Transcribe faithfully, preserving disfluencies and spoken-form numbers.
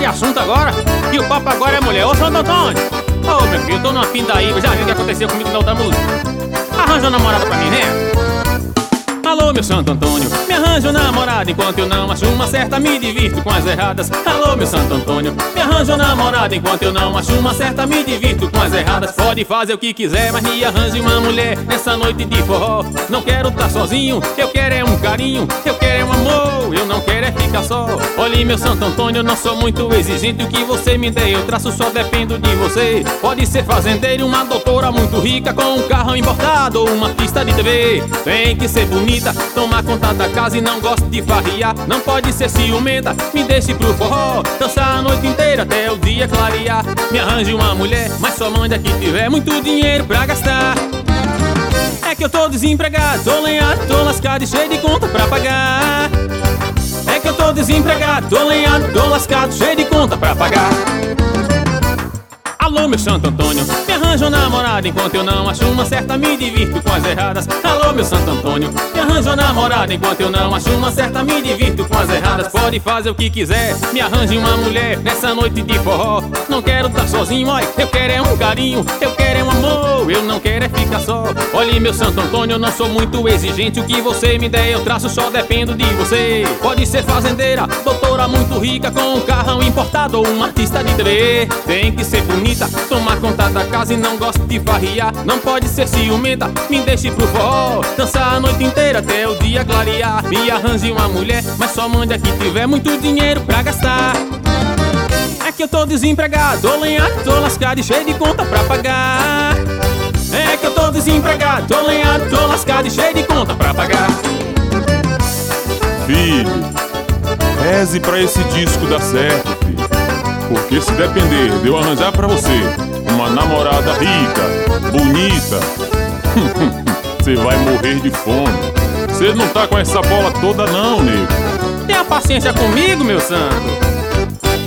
assunto agora. E o papo agora é mulher. Ô, Santo Antônio. Ô, meu filho, eu tô numa pindaíba. Já viu o que aconteceu comigo na outra música? Arranja uma namorada pra mim, né? Alô, meu Santo Antônio, me arranja um namorado enquanto eu não acho uma certa, me divirto com as erradas. Alô, meu Santo Antônio, me arranja um namorado enquanto eu não acho uma certa, me divirto com as erradas. Pode fazer o que quiser, mas me arranje uma mulher nessa noite de forró. Não quero tá sozinho, eu quero é um carinho, eu quero é um amor, eu não quero é ficar só. Olhe, meu Santo Antônio, eu não sou muito exigente, o que você me der eu traço, só dependo de você. Pode ser fazendeiro, uma doutora muito rica com um carro importado ou uma pista de T V. Tem que ser bonita, tomar conta da casa e não gosta de farriar. Não pode ser ciumenta, me deixe pro forró, dançar a noite inteira até o dia clarear. Me arranje uma mulher, mas só manda que tiver muito dinheiro pra gastar. É que eu tô desempregado, tô lenhado, tô lascado e cheio de conta pra pagar. É que eu tô desempregado, tô lenhado, tô lascado, cheio de conta pra pagar. Alô, meu Santo Antônio, me arranja um namorado enquanto eu não acho uma certa, me divirto com as erradas. Alô, meu Santo Antônio, me arranja um namorado enquanto eu não acho uma certa, me divirto com as erradas. Pode fazer o que quiser, me arranje uma mulher nessa noite de forró. Não quero tá sozinho, olha, eu quero é um carinho, eu quero é um amor, eu não quero é ficar só. Olhe, meu Santo Antônio, eu não sou muito exigente, o que você me der eu traço, só dependo de você. Pode ser fazendeira, doutora muito rica com um carrão importado ou uma artista de T V. Tem que ser bonita, tomar conta da casa e não gosta de farriar. Não pode ser ciumenta, me deixe pro forró, dançar a noite inteira até o dia clarear. Me arranje uma mulher, mas só manda que tiver muito dinheiro pra gastar. É que eu tô desempregado, tô lenhado, tô lascado e cheio de conta pra pagar. É que eu tô desempregado, tô lenhado, tô lascado e cheio de conta pra pagar. Filho, reze pra esse disco dar certo, filho. Porque se depender de eu arranjar pra você uma namorada rica, bonita, você vai morrer de fome. Você não tá com essa bola toda não, nego. Tenha paciência comigo, meu santo.